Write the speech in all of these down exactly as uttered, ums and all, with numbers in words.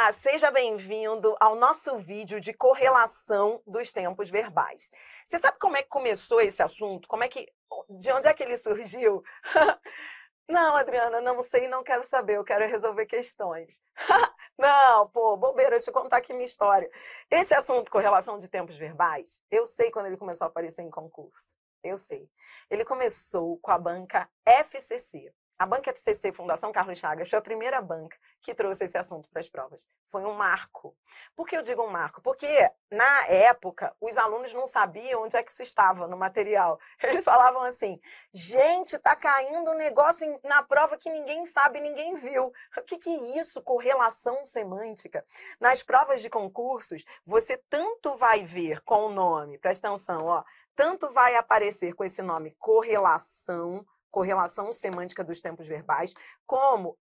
Olá, seja bem-vindo ao nosso vídeo de correlação dos tempos verbais. Você sabe como é que começou esse assunto? Como é que, de onde é que ele surgiu? Não, Adriana, não sei, não quero saber, eu quero resolver questões. Não, pô, bobeira, deixa eu contar aqui minha história. Esse assunto, correlação de tempos verbais, eu sei quando ele começou a aparecer em concurso. Eu sei. Ele começou com a banca F C C. A banca F C C, Fundação Carlos Chagas, foi a primeira banca que trouxe esse assunto para as provas. Foi um marco. Por que eu digo um marco? Porque, na época, os alunos não sabiam onde é que isso estava no material. Eles falavam assim, gente, tá caindo um negócio na prova que ninguém sabe, ninguém viu. O que que é isso? Correlação semântica. Nas provas de concursos, você tanto vai ver com o nome, presta atenção, ó, tanto vai aparecer com esse nome correlação, correlação semântica dos tempos verbais, como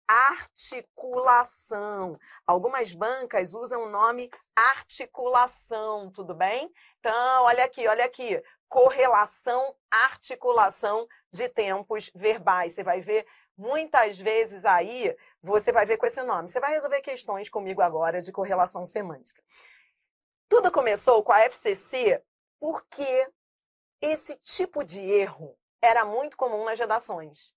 articulação. Algumas bancas usam o nome articulação, tudo bem? Então, olha aqui, olha aqui, correlação, articulação de tempos verbais. Você vai ver muitas vezes aí, você vai ver com esse nome. Você vai resolver questões comigo agora de correlação semântica. Tudo começou com a F C C porque esse tipo de erro era muito comum nas redações.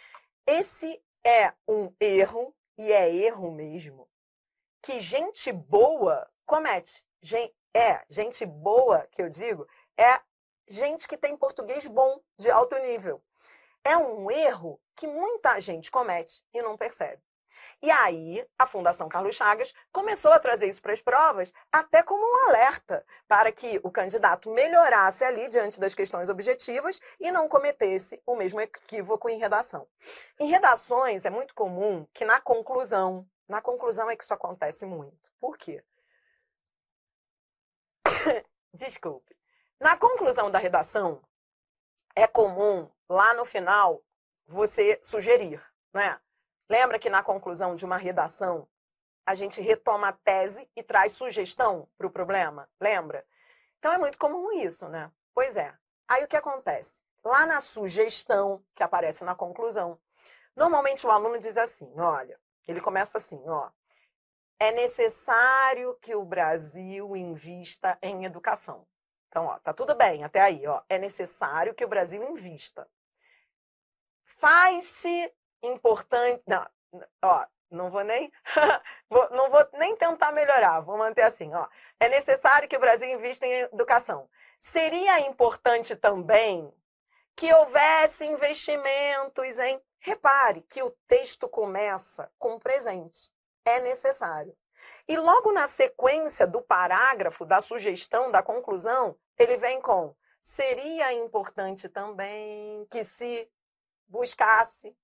Esse é um erro, e é erro mesmo, que gente boa comete. Gen- é, gente boa, que eu digo, é gente que tem português bom, de alto nível. É um erro que muita gente comete e não percebe. E aí, a Fundação Carlos Chagas começou a trazer isso para as provas, até como um alerta, para que o candidato melhorasse ali diante das questões objetivas e não cometesse o mesmo equívoco em redação. Em redações, é muito comum que na conclusão, na conclusão é que isso acontece muito. Por quê? Desculpe. Na conclusão da redação, é comum, lá no final, você sugerir, né? Lembra que na conclusão de uma redação, a gente retoma a tese e traz sugestão para o problema? Lembra? Então é muito comum isso, né? Pois é. Aí o que acontece? Lá na sugestão, que aparece na conclusão, normalmente o aluno diz assim, olha, ele começa assim, ó, é necessário que o Brasil invista em educação. Então, ó, tá tudo bem até aí, ó, é necessário que o Brasil invista. Faz-se importante, não, ó, não vou nem, vou, não vou nem tentar melhorar, vou manter assim, ó. É necessário que o Brasil invista em educação. Seria importante também que houvesse investimentos em... Repare que o texto começa com presente. É necessário. E logo na sequência do parágrafo, da sugestão, da conclusão, ele vem com seria importante também que se buscasse,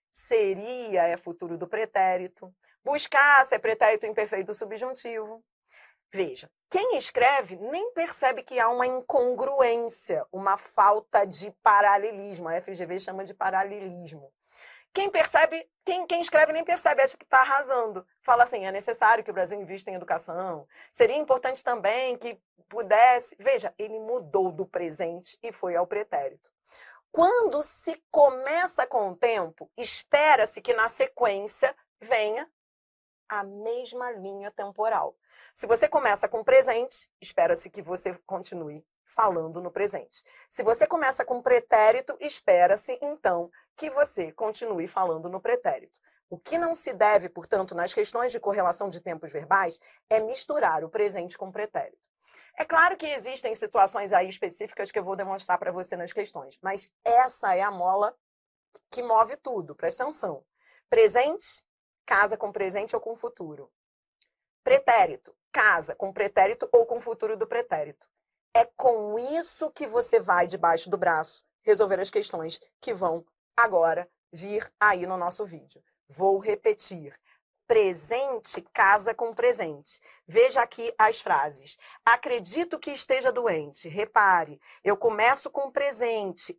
seria é futuro do pretérito. Buscasse é pretérito imperfeito subjuntivo. Veja, quem escreve nem percebe que há uma incongruência, uma falta de paralelismo. A F G V chama de paralelismo. Quem percebe, quem, quem escreve nem percebe, acha que está arrasando. Fala assim, é necessário que o Brasil invista em educação. Seria importante também que pudesse... Veja, ele mudou do presente e foi ao pretérito. Quando se começa com o tempo, espera-se que na sequência venha a mesma linha temporal. Se você começa com presente, espera-se que você continue falando no presente. Se você começa com pretérito, espera-se, então, que você continue falando no pretérito. O que não se deve, portanto, nas questões de correlação de tempos verbais, é misturar o presente com o pretérito. É claro que existem situações aí específicas que eu vou demonstrar para você nas questões, mas essa é a mola que move tudo, presta atenção. Presente, casa com presente ou com futuro. Pretérito, casa com pretérito ou com futuro do pretérito. É com isso que você vai, debaixo do braço, resolver as questões que vão agora vir aí no nosso vídeo. Vou repetir. Presente casa com presente. Veja aqui as frases. Acredito que esteja doente. Repare, eu começo com presente.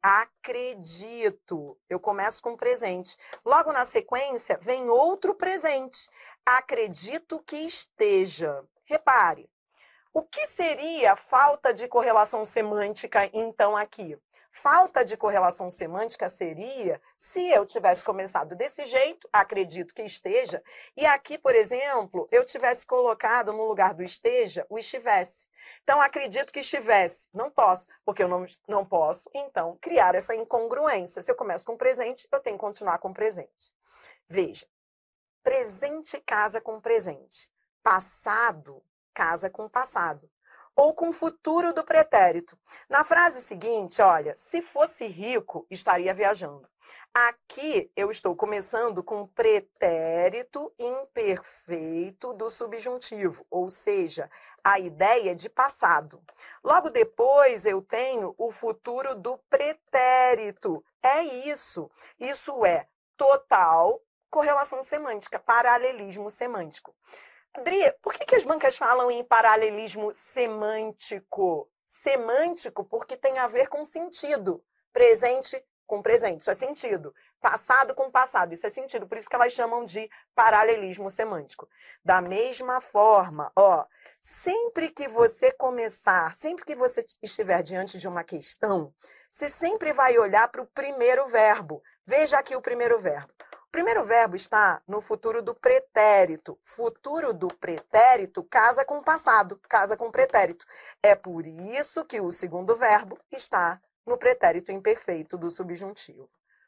Acredito. Eu começo com presente. Logo na sequência, vem outro presente. Acredito que esteja. Repare. O que seria falta de correlação semântica, então, aqui? Falta de correlação semântica seria se eu tivesse começado desse jeito, acredito que esteja, e aqui, por exemplo, eu tivesse colocado no lugar do esteja o estivesse. Então, acredito que estivesse. Não posso, porque eu não, não posso, então, criar essa incongruência. Se eu começo com presente, eu tenho que continuar com presente. Veja, presente casa com presente. Passado casa com passado. Ou com futuro do pretérito. Na frase seguinte, olha, se fosse rico, estaria viajando. Aqui eu estou começando com pretérito imperfeito do subjuntivo, ou seja, a ideia de passado. Logo depois eu tenho o futuro do pretérito. É isso. Isso é total correlação semântica, paralelismo semântico. Adri, por que, que as bancas falam em paralelismo semântico? Semântico porque tem a ver com sentido. Presente com presente, isso é sentido. Passado com passado, isso é sentido. Por isso que elas chamam de paralelismo semântico. Da mesma forma, ó, sempre que você começar, sempre que você estiver diante de uma questão, você sempre vai olhar para o primeiro verbo. Veja aqui o primeiro verbo. O primeiro verbo está no futuro do pretérito. Futuro do pretérito casa com passado, casa com pretérito. É por isso que o segundo verbo está no pretérito imperfeito do subjuntivo.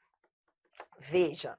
Veja,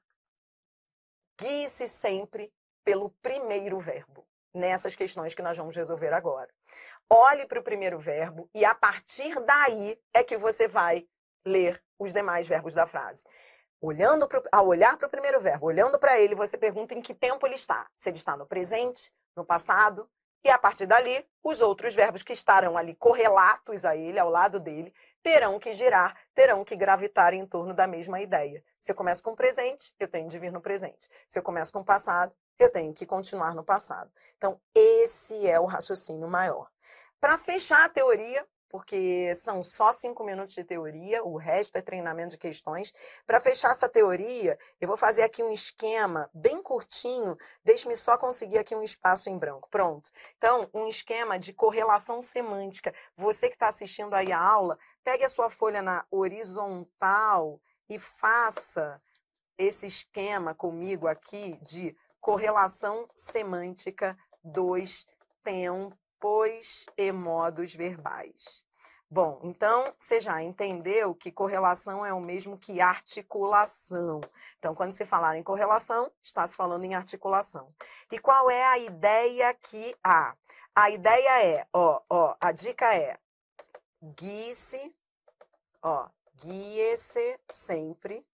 guie-se sempre pelo primeiro verbo, nessas questões que nós vamos resolver agora. Olhe para o primeiro verbo e, a partir daí, é que você vai ler os demais verbos da frase. Olhando pro, ao olhar para o primeiro verbo, olhando para ele, você pergunta em que tempo ele está. Se ele está no presente, no passado, e a partir dali, os outros verbos que estarão ali correlatos a ele, ao lado dele, terão que girar, terão que gravitar em torno da mesma ideia. Se eu começo com presente, eu tenho de vir no presente. Se eu começo com passado, eu tenho que continuar no passado. Então, esse é o raciocínio maior. Para fechar a teoria, porque são só cinco minutos de teoria, o resto é treinamento de questões. Para fechar essa teoria, eu vou fazer aqui um esquema bem curtinho, deixe-me só conseguir aqui um espaço em branco. Pronto. Então, um esquema de correlação semântica. Você que está assistindo aí a aula, pegue a sua folha na horizontal e faça esse esquema comigo aqui de correlação semântica dos tempos e modos verbais. Bom, então você já entendeu que correlação é o mesmo que articulação. Então, quando se falar em correlação, está se falando em articulação. E qual é a ideia que há? A ideia é, ó, ó, a dica é guie-se, ó, guie-se sempre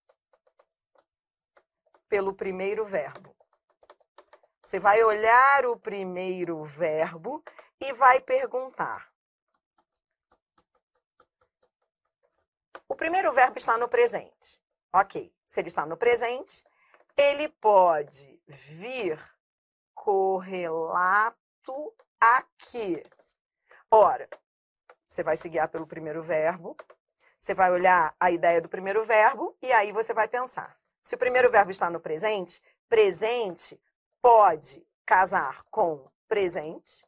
pelo primeiro verbo. Você vai olhar o primeiro verbo e vai perguntar. O primeiro verbo está no presente. Ok. Se ele está no presente, ele pode vir correlato aqui. Ora, você vai se guiar pelo primeiro verbo, você vai olhar a ideia do primeiro verbo e aí você vai pensar. Se o primeiro verbo está no presente, presente pode casar com presente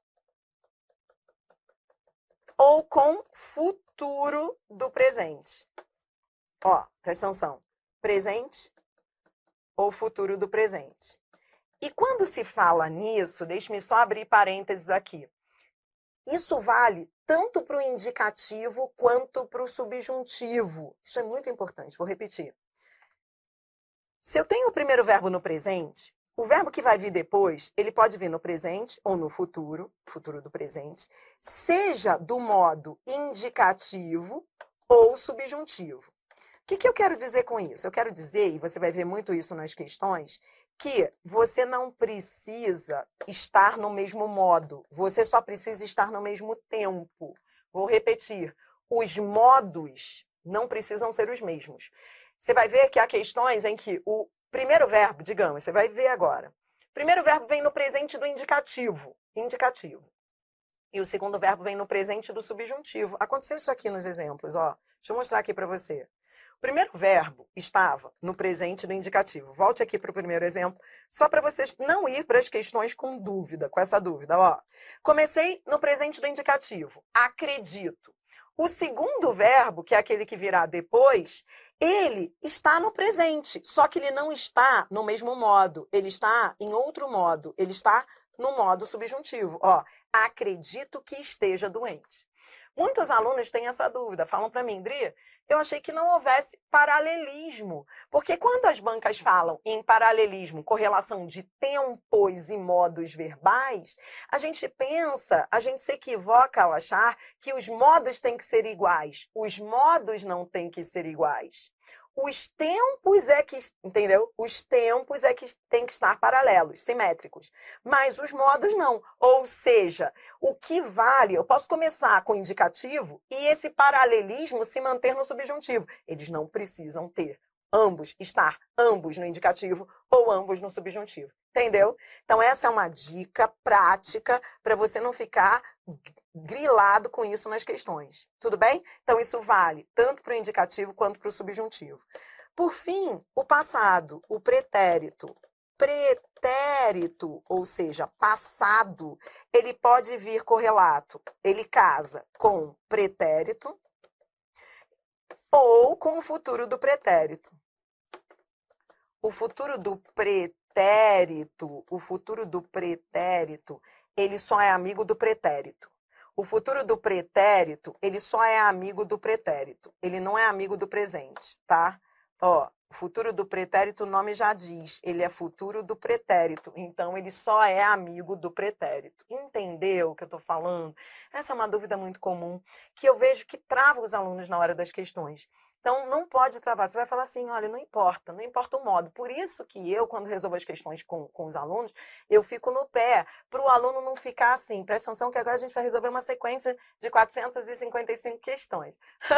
ou com futuro do presente. Ó, presta atenção. Presente ou futuro do presente. E quando se fala nisso, deixe-me só abrir parênteses aqui. Isso vale tanto para o indicativo quanto para o subjuntivo. Isso é muito importante, vou repetir. Se eu tenho o primeiro verbo no presente, o verbo que vai vir depois, ele pode vir no presente ou no futuro, futuro do presente, seja do modo indicativo ou subjuntivo. O que, que eu quero dizer com isso? Eu quero dizer, e você vai ver muito isso nas questões, que você não precisa estar no mesmo modo, você só precisa estar no mesmo tempo. Vou repetir, os modos não precisam ser os mesmos. Você vai ver que há questões em que o primeiro verbo, digamos, você vai ver agora. O primeiro verbo vem no presente do indicativo, indicativo. E o segundo verbo vem no presente do subjuntivo. Aconteceu isso aqui nos exemplos, ó. Deixa eu mostrar aqui para você. O primeiro verbo estava no presente do indicativo. Volte aqui para o primeiro exemplo, só para vocês não ir para as questões com dúvida, com essa dúvida, ó. Comecei no presente do indicativo. Acredito. O segundo verbo, que é aquele que virá depois, ele está no presente, só que ele não está no mesmo modo, ele está em outro modo, ele está no modo subjuntivo. Ó, acredito que esteja doente. Muitos alunos têm essa dúvida, falam para mim, Dri, eu achei que não houvesse paralelismo, porque quando as bancas falam em paralelismo, correlação de tempos e modos verbais, a gente pensa, a gente se equivoca ao achar que os modos têm que ser iguais. Os modos não têm que ser iguais. Os tempos é que, entendeu? Os tempos é que tem que estar paralelos, simétricos. Mas os modos não. Ou seja, o que vale, eu posso começar com o indicativo e esse paralelismo se manter no subjuntivo. Eles não precisam ter ambos, estar ambos no indicativo ou ambos no subjuntivo. Entendeu? Então essa é uma dica prática para você não ficar grilado com isso nas questões. Tudo bem? Então, isso vale tanto para o indicativo quanto para o subjuntivo. Por fim, o passado, o pretérito. Pretérito, ou seja, passado, ele pode vir correlato. Ele casa com pretérito ou com o futuro do pretérito. O futuro do pretérito, o futuro do pretérito, ele só é amigo do pretérito. O futuro do pretérito, ele só é amigo do pretérito. Ele não é amigo do presente, tá? Ó, o futuro do pretérito, o nome já diz. Ele é futuro do pretérito. Então, ele só é amigo do pretérito. Entendeu o que eu tô falando? Essa é uma dúvida muito comum, que eu vejo que trava os alunos na hora das questões. Então, não pode travar. Você vai falar assim, olha, não importa, não importa o modo. Por isso que eu, quando resolvo as questões com, com os alunos, eu fico no pé, para o aluno não ficar assim. Presta atenção que agora a gente vai resolver uma sequência de quatrocentas e cinquenta e cinco questões.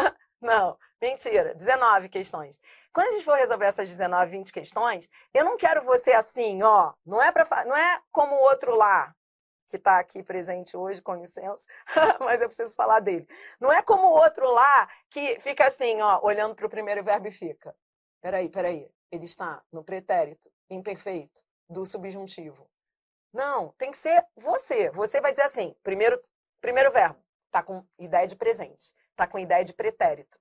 Não, mentira, dezenove questões. Quando a gente for resolver essas dezenove, vinte questões, eu não quero você assim, ó, não é, pra, não é como o outro lá, que está aqui presente hoje, com licença, mas eu preciso falar dele. Não é como o outro lá que fica assim, ó, olhando para o primeiro verbo e fica. Peraí, peraí, ele está no pretérito imperfeito do subjuntivo. Não, tem que ser você. Você vai dizer assim, primeiro, primeiro verbo, está com ideia de presente, está com ideia de pretérito.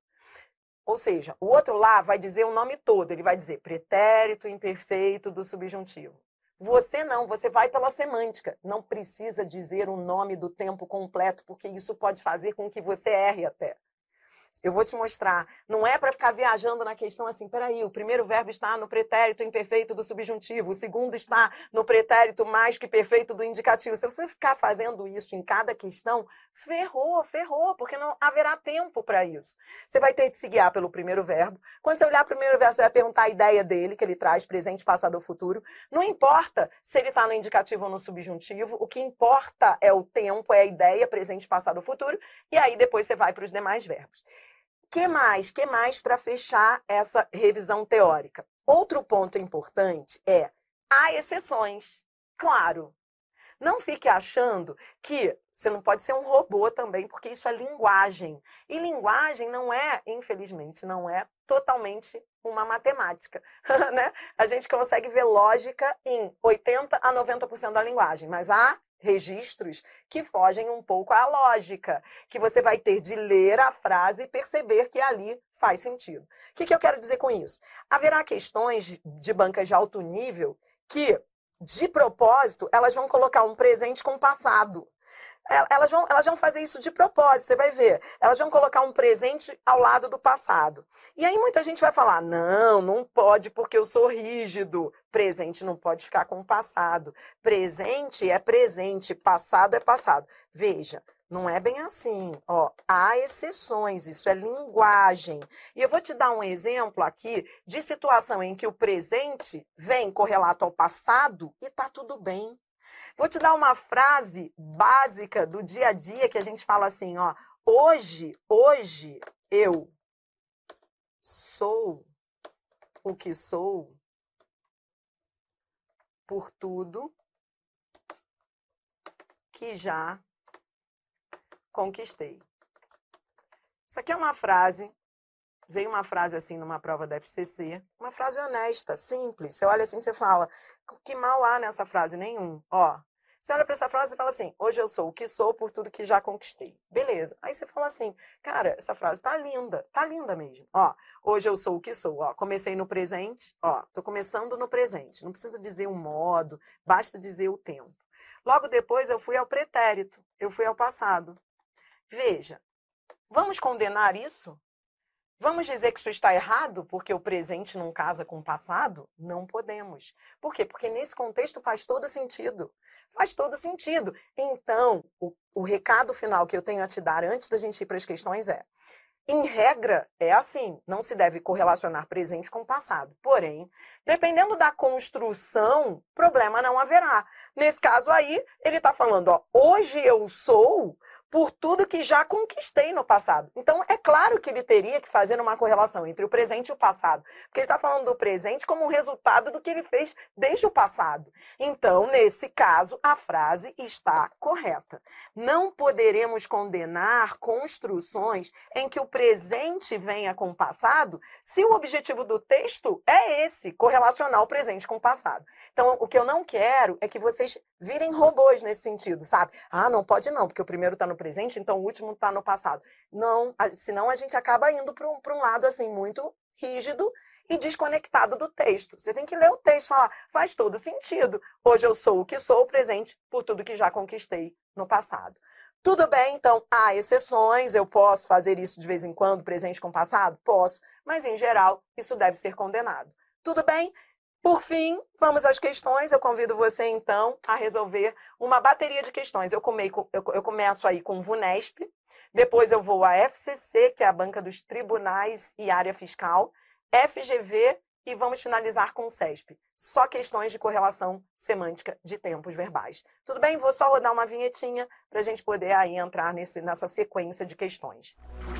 Ou seja, o outro lá vai dizer o nome todo, ele vai dizer pretérito imperfeito do subjuntivo. Você não, você vai pela semântica. Não precisa dizer o nome do tempo completo, porque isso pode fazer com que você erre até. Eu vou te mostrar. Não é para ficar viajando na questão assim, peraí, o primeiro verbo está no pretérito imperfeito do subjuntivo, o segundo está no pretérito mais que perfeito do indicativo. Se você ficar fazendo isso em cada questão, ferrou, ferrou, porque não haverá tempo para isso. Você vai ter que se guiar pelo primeiro verbo. Quando você olhar para o primeiro verbo, você vai perguntar a ideia dele, que ele traz, presente, passado ou futuro. Não importa se ele está no indicativo ou no subjuntivo, o que importa é o tempo, é a ideia, presente, passado ou futuro, e aí depois você vai para os demais verbos. Que mais? Que mais para fechar essa revisão teórica? Outro ponto importante é, há exceções. Claro, não fique achando que você não pode ser um robô também, porque isso é linguagem. E linguagem não é, infelizmente, não é totalmente uma matemática, né? A gente consegue ver lógica em oitenta a noventa por cento da linguagem, mas há registros que fogem um pouco à lógica, que você vai ter de ler a frase e perceber que ali faz sentido. O que, que eu quero dizer com isso? Haverá questões de bancas de alto nível que, de propósito, elas vão colocar um presente com passado. Elas vão, elas vão fazer isso de propósito, você vai ver. Elas vão colocar um presente ao lado do passado. E aí muita gente vai falar, não, não pode porque eu sou rígido. Presente não pode ficar com o passado. Presente é presente, passado é passado. Veja, não é bem assim. Ó, há exceções, isso é linguagem. E eu vou te dar um exemplo aqui de situação em que o presente vem correlato ao passado e tá tudo bem. Vou te dar uma frase básica do dia a dia que a gente fala assim, ó. Hoje, hoje eu sou o que sou por tudo que já conquistei. Isso aqui é uma frase, veio uma frase assim numa prova da F C C, uma frase honesta, simples. Você olha assim, você fala, que mal há nessa frase? Nenhum. Ó, Você olha para essa frase e fala assim, hoje eu sou o que sou por tudo que já conquistei. Beleza. Aí você fala assim, cara, essa frase tá linda, tá linda mesmo. Ó, hoje eu sou o que sou, ó, comecei no presente, ó, tô começando no presente. Não precisa dizer um modo, basta dizer o tempo. Logo depois eu fui ao pretérito, eu fui ao passado. Veja, vamos condenar isso? Vamos dizer que isso está errado porque o presente não casa com o passado? Não podemos. Por quê? Porque nesse contexto faz todo sentido. Faz todo sentido. Então, o, o recado final que eu tenho a te dar antes da gente ir para as questões é, em regra, é assim, não se deve correlacionar presente com passado. Porém, dependendo da construção, problema não haverá. Nesse caso aí, ele está falando, ó, hoje eu sou por tudo que já conquistei no passado. Então, é claro que ele teria que fazer uma correlação entre o presente e o passado. Porque ele está falando do presente como um resultado do que ele fez desde o passado. Então, nesse caso, a frase está correta. Não poderemos condenar construções em que o presente venha com o passado se o objetivo do texto é esse, correlacionar o presente com o passado. Então, o que eu não quero é que vocês virem robôs nesse sentido, sabe? Ah, não pode não, porque o primeiro está no presente, então o último está no passado. Não, senão a gente acaba indo para um, para um lado assim muito rígido e desconectado do texto. Você tem que ler o texto e falar, faz todo sentido. Hoje eu sou o que sou, o presente, por tudo que já conquistei no passado. Tudo bem, então, há exceções, eu posso fazer isso de vez em quando, presente com passado? Posso, mas em geral, isso deve ser condenado. Tudo bem? Por fim, vamos às questões. Eu convido você, então, a resolver uma bateria de questões. Eu, comei, eu, eu começo aí com o VUNESP, depois eu vou à F C C, que é a Banca dos Tribunais e Área Fiscal, F G V e vamos finalizar com o SESP. Só questões de correlação semântica de tempos verbais. Tudo bem? Vou só rodar uma vinhetinha para a gente poder aí entrar nesse, nessa sequência de questões.